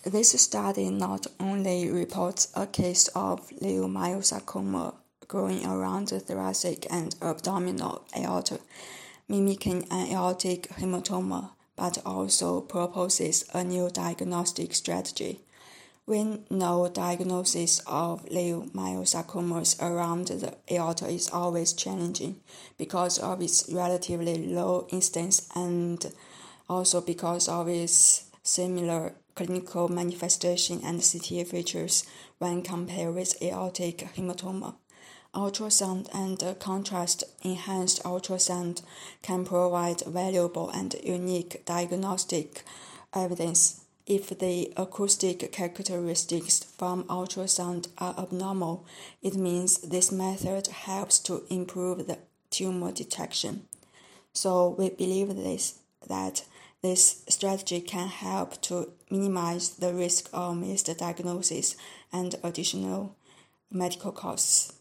This study not only reports a case of leiomyosarcoma growing around the thoracic and abdominal aorta, mimicking an aortic hematoma, but also proposes a new diagnostic strategy. We know diagnosis of leiomyosarcomas around the aorta is always challenging because of its relatively low incidence and also because of its similar clinical manifestation and CTA features when compared with aortic hematoma. Ultrasound and contrast-enhanced ultrasound can provide valuable and unique diagnostic evidence. If the acoustic characteristics from ultrasound are abnormal, it means this method helps to improve the tumor detection. So we believe that this strategy can help to minimize the risk of missed diagnosis and additional medical costs.